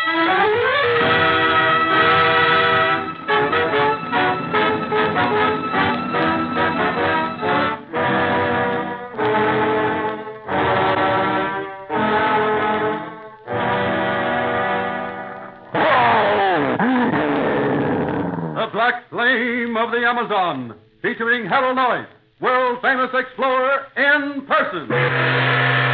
Black Flame of the Amazon, featuring Harold Noyes, world-famous explorer in person.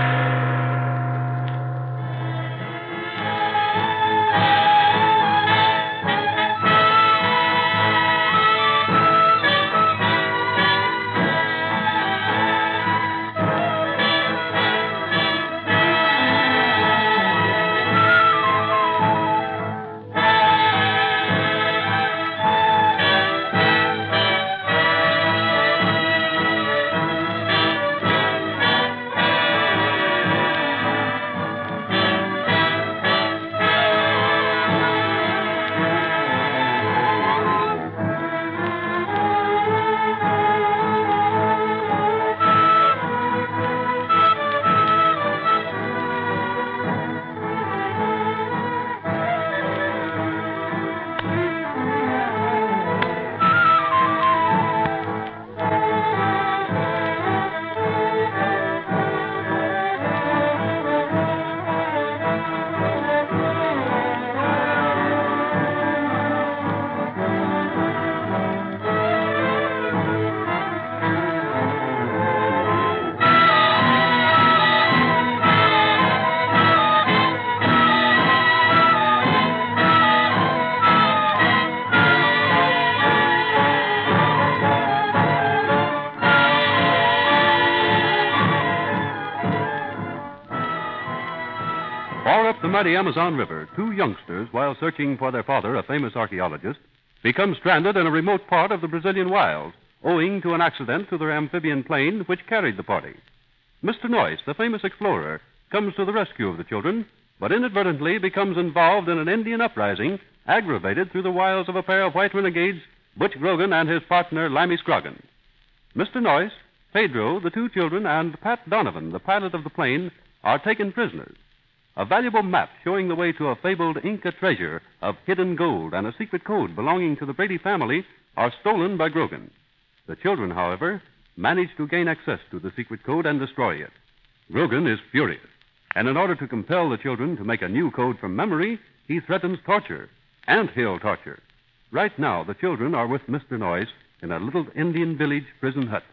Far up the mighty Amazon River, two youngsters, while searching for their father, a famous archaeologist, become stranded in a remote part of the Brazilian wilds, owing to an accident to their amphibian plane which carried the party. Mr. Noyes, the famous explorer, comes to the rescue of the children, but inadvertently becomes involved in an Indian uprising aggravated through the wiles of a pair of white renegades, Butch Grogan and his partner, Limey Scroggin. Mr. Noyes, Pedro, the two children, and Pat Donovan, the pilot of the plane, are taken prisoners. A valuable map showing the way to a fabled Inca treasure of hidden gold and a secret code belonging to the Brady family are stolen by Grogan. The children, however, manage to gain access to the secret code and destroy it. Grogan is furious, and in order to compel the children to make a new code from memory, he threatens torture, ant-hill torture. Right now, the children are with Mr. Noyes in a little Indian village prison hut.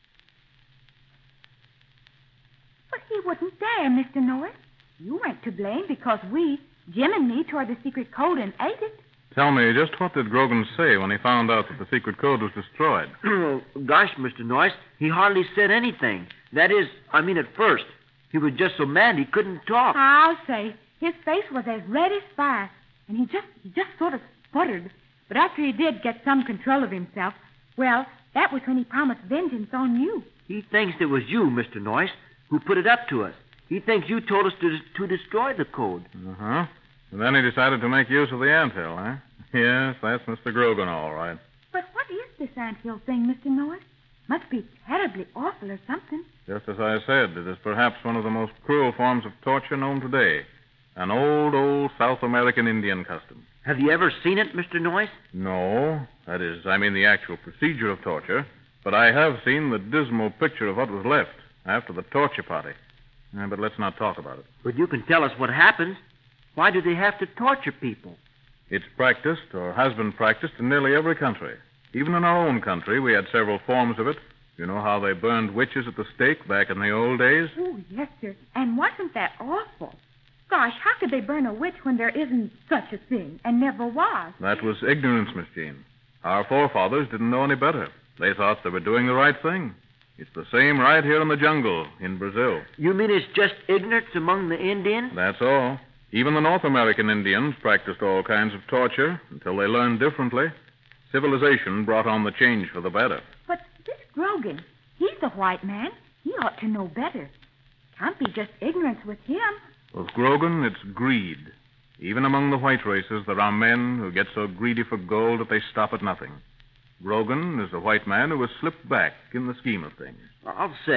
But he wouldn't dare, Mr. Noyes. You weren't to blame because we, Jim and me, tore the secret code and ate it. Tell me, just what did Grogan say when he found out that the secret code was destroyed? Gosh, Mr. Noyes, he hardly said anything. That is, at first. He was just so mad he couldn't talk. I'll say, his face was as red as fire, and he just sort of sputtered. But after he did get some control of himself, well, that was when he promised vengeance on you. He thinks it was you, Mr. Noyes, who put it up to us. He thinks you told us to destroy the code. Uh-huh. And then he decided to make use of the anthill, eh? Yes, that's Mr. Grogan, all right. But what is this anthill thing, Mr. Noyes? Must be terribly awful or something. Just as I said, it is perhaps one of the most cruel forms of torture known today. An old South American Indian custom. Have you ever seen it, Mr. Noyes? No. That is, the actual procedure of torture. But I have seen the dismal picture of what was left after the torture party. But let's not talk about it. But you can tell us what happens. Why do they have to torture people? It's practiced, or has been practiced, in nearly every country. Even in our own country, we had several forms of it. You know how they burned witches at the stake back in the old days? Oh, yes, sir. And wasn't that awful? Gosh, how could they burn a witch when there isn't such a thing, and never was? That was ignorance, Miss Jean. Our forefathers didn't know any better. They thought they were doing the right thing. It's the same right here in the jungle in Brazil. You mean it's just ignorance among the Indians? That's all. Even the North American Indians practiced all kinds of torture until they learned differently. Civilization brought on the change for the better. But this Grogan, he's a white man. He ought to know better. Can't be just ignorance with him. With Grogan, it's greed. Even among the white races, there are men who get so greedy for gold that they stop at nothing. Grogan is a white man who has slipped back in the scheme of things. I'll say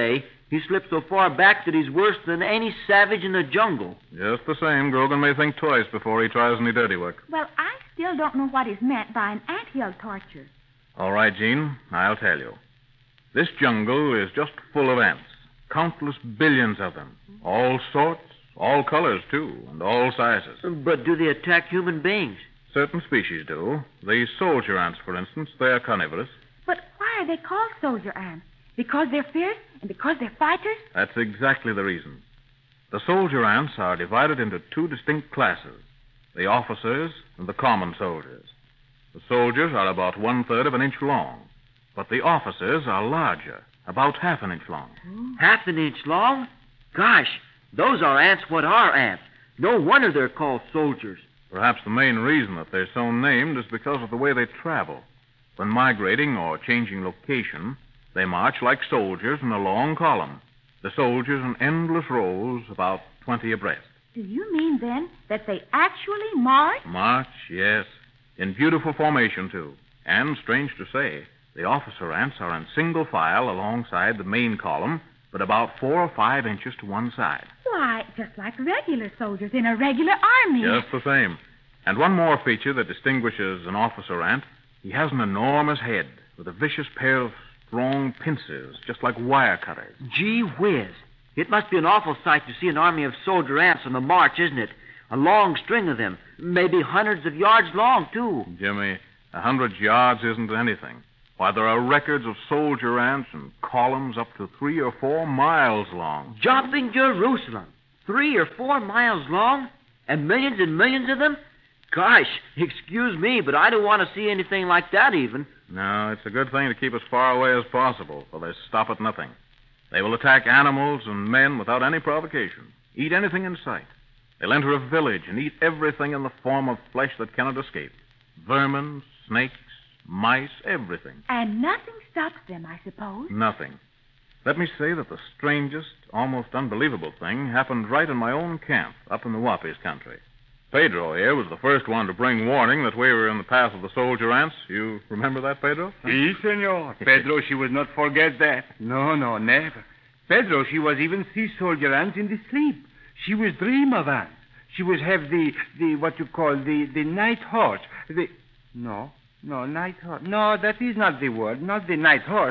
He slipped so far back that he's worse than any savage in the jungle. Just the same, Grogan may think twice before he tries any dirty work. Well, I still don't know what is meant by an anthill torture. All right, Jean, I'll tell you. This jungle is just full of ants. Countless billions of them. All sorts, all colors, too, and all sizes. But do they attack human beings? Certain species do. The soldier ants, for instance, they're carnivorous. But why are they called soldier ants? Because they're fierce and because they're fighters? That's exactly the reason. The soldier ants are divided into two distinct classes, the officers and the common soldiers. The soldiers are about 1/3 of an inch long, but the officers are larger, about half an inch long. Half an inch long? Gosh, those are ants what are ants. No wonder they're called soldiers. Perhaps the main reason that they're so named is because of the way they travel. When migrating or changing location, they march like soldiers in a long column. The soldiers in endless rows, about 20 abreast. Do you mean, then, that they actually march? March, yes. In beautiful formation, too. And, strange to say, the officer ants are in single file alongside the main column, but about 4 or 5 inches to one side. Why, just like regular soldiers in a regular army. Just the same. And one more feature that distinguishes an officer ant, he has an enormous head with a vicious pair of strong pincers, just like wire cutters. Gee whiz. It must be an awful sight to see an army of soldier ants on the march, isn't it? A long string of them, maybe hundreds of yards long, too. Jimmy, 100 yards isn't anything. Why, there are records of soldier ants in columns up to 3 or 4 miles long. Jumping Jerusalem. 3 or 4 miles long? And millions of them? Gosh, excuse me, but I don't want to see anything like that even. No, it's a good thing to keep as far away as possible, for they stop at nothing. They will attack animals and men without any provocation, eat anything in sight. They'll enter a village and eat everything in the form of flesh that cannot escape. Vermin, snakes, mice, everything. And nothing stops them, I suppose. Nothing. Let me say that the strangest, almost unbelievable thing happened right in my own camp up in the Wapis country. Pedro here was the first one to bring warning that we were in the path of the soldier ants. You remember that, Pedro? Si, senor. Pedro, she would not forget that. No, never. Pedro, she was even see soldier ants in the sleep. She was dream of ants. She was have the what you call the night horse. No, night horse. No, that is not the word. Not the night horse.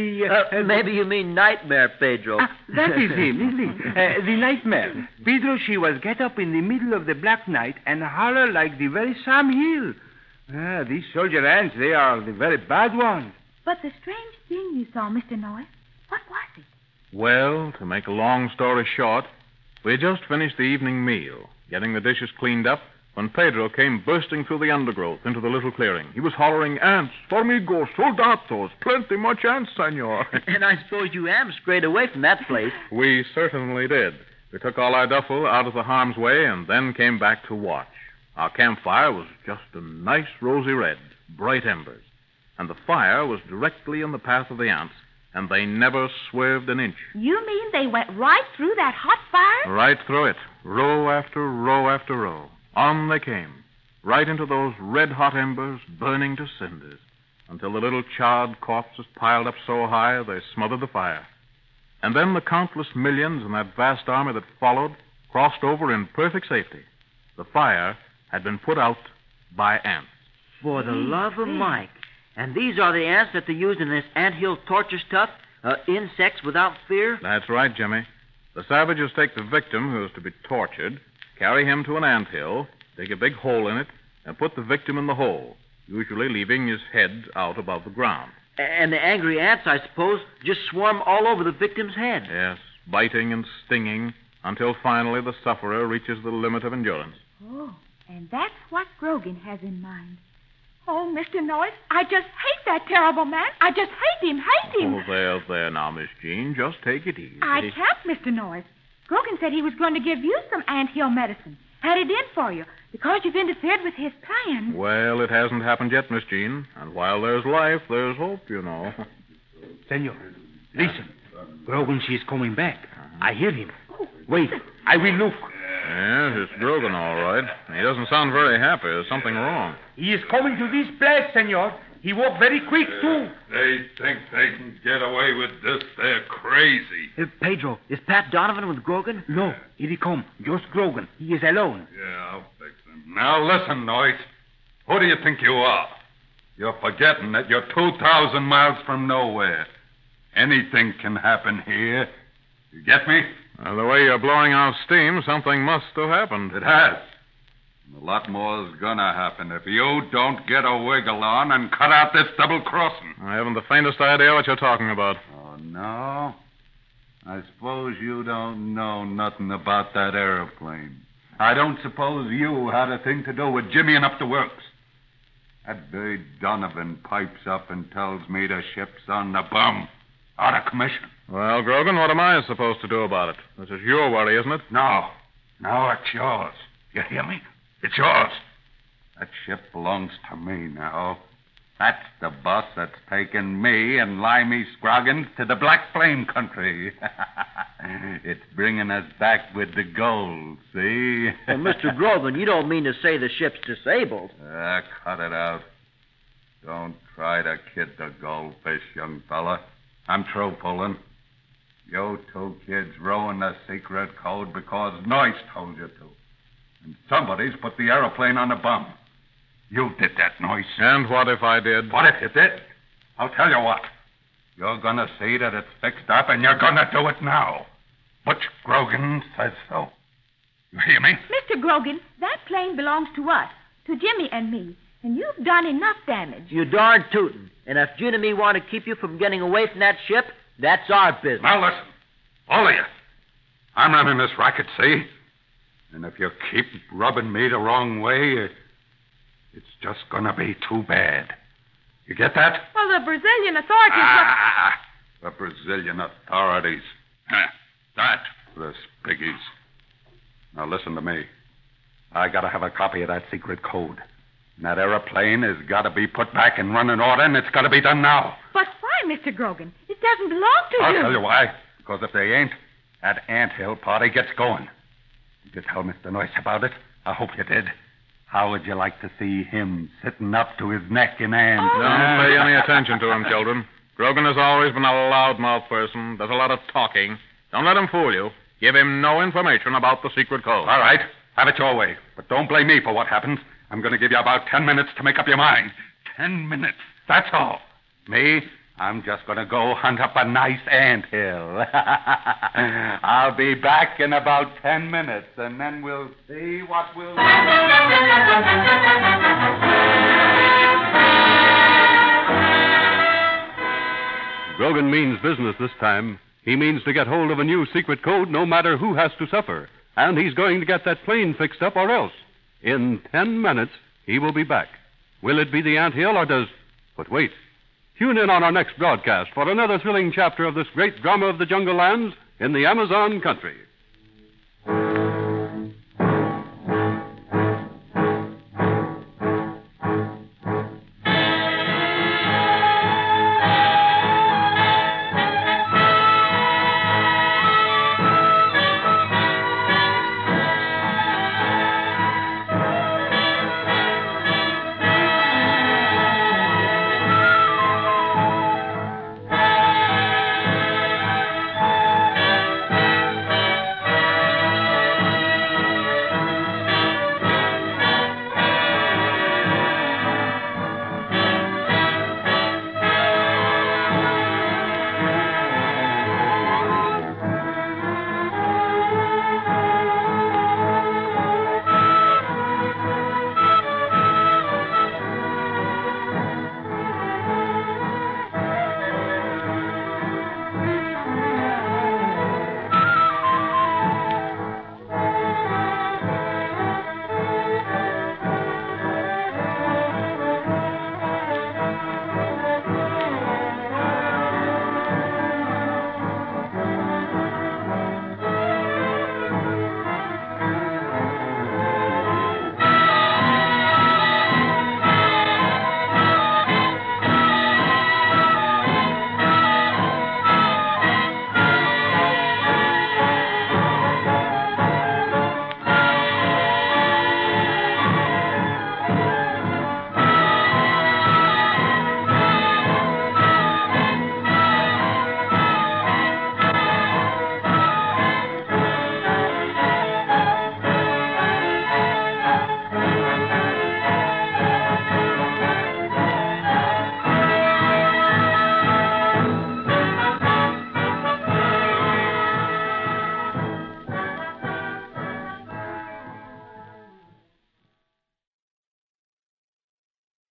Maybe you mean nightmare, Pedro. That is him, isn't it? The nightmare. Pedro, she was get up in the middle of the black night and holler like the very Sam Hill. These soldier ants, they are the very bad ones. But the strange thing you saw, Mr. Noyes, what was it? Well, to make a long story short, we had just finished the evening meal, getting the dishes cleaned up, when Pedro came bursting through the undergrowth into the little clearing. He was hollering, "Ants, formigo, soldados, plenty much ants, senor." And I suppose you am straight away from that place. We certainly did. We took all our duffel out of the harm's way and then came back to watch. Our campfire was just a nice rosy red, bright embers. And the fire was directly in the path of the ants, and they never swerved an inch. You mean they went right through that hot fire? Right through it, row after row after row. On they came, right into those red-hot embers burning to cinders, until the little charred corpses piled up so high they smothered the fire. And then the countless millions in that vast army that followed crossed over in perfect safety. The fire had been put out by ants. For the love of Mike. And these are the ants that they used in this anthill torture stuff? Insects without fear? That's right, Jimmy. The savages take the victim who is to be tortured, carry him to an anthill, dig a big hole in it, and put the victim in the hole, usually leaving his head out above the ground. And the angry ants, I suppose, just swarm all over the victim's head. Yes, biting and stinging, until finally the sufferer reaches the limit of endurance. Oh, and that's what Grogan has in mind. Oh, Mr. Noyes, I just hate that terrible man. I just hate him. Oh, there now, Miss Jean. Just take it easy. I can't, Mr. Noyes. Grogan said he was going to give you some anthill medicine. Had it in for you, because you've interfered with his plan. Well, it hasn't happened yet, Miss Jean. And while there's life, there's hope, you know. Senor, listen. Grogan, she is coming back. I hear him. Wait, I will look. Yes, it's Grogan, all right. He doesn't sound very happy. There's something wrong. He is coming to this place, senor. He walk very quick, too. They think they can get away with this. They're crazy. Pedro, is Pat Donovan with Grogan? No, here he come. Just Grogan. He is alone. Yeah, I'll fix him. Now listen, Noyce. Who do you think you are? You're forgetting that you're 2,000 miles from nowhere. Anything can happen here. You get me? Well, the way you're blowing out steam, something must have happened. It has. And a lot more is gonna happen if you don't get a wiggle on and cut out this double crossing. I haven't the faintest idea what you're talking about. Oh, no? I suppose you don't know nothing about that airplane. I don't suppose you had a thing to do with jimmying up the works. That bird Donovan pipes up and tells me the ship's on the bum. Out of commission. Well, Grogan, what am I supposed to do about it? This is your worry, isn't it? No. No, it's yours. You hear me? It's yours. That ship belongs to me now. That's the boss that's taken me and Limey Scroggins to the Black Flame country. It's bringing us back with the gold, see? Well, Mr. Grogan, you don't mean to say the ship's disabled. Cut it out. Don't try to kid the goldfish, young fella. I'm through pulling. You two kids rowing the secret code because Noyce told you to. And somebody's put the aeroplane on the bum. You did that, Noyce. And what if I did? What if you did? I'll tell you what. You're going to see that it's fixed up, and you're going to do it now. Butch Grogan says so. You hear me? Mr. Grogan, that plane belongs to us, to Jimmy and me, and you've done enough damage. You darn tootin'. And if Jim and me want to keep you from getting away from that ship, that's our business. Now listen, all of you. I'm running this racket, see? And if you keep rubbing me the wrong way, it's just going to be too bad. You get that? Well, the Brazilian authorities... The Brazilian authorities. That, the spiggies. Now listen to me. I got to have a copy of that secret code. And that aeroplane has got to be put back in running order, and it's got to be done now. But why, Mr. Grogan? It doesn't belong to I'll you. tell you why. Because if they ain't, that anthill party gets going. Did you tell Mr. Noyce about it? I hope you did. How would you like to see him sitting up to his neck in ants? Oh. Don't pay any attention to him, children. Grogan has always been a loudmouth person. Does a lot of talking. Don't let him fool you. Give him no information about the secret code. All right. Have it your way. But don't blame me for what happens. I'm going to give you about 10 minutes to make up your mind. 10 minutes. That's all. Me, I'm just going to go hunt up a nice anthill. I'll be back in about 10 minutes, and then we'll see what we'll do. Grogan means business this time. He means to get hold of a new secret code no matter who has to suffer. And he's going to get that plane fixed up or else. In 10 minutes, he will be back. Will it be the anthill or does... But wait. Tune in on our next broadcast for another thrilling chapter of this great drama of the jungle lands in the Amazon country.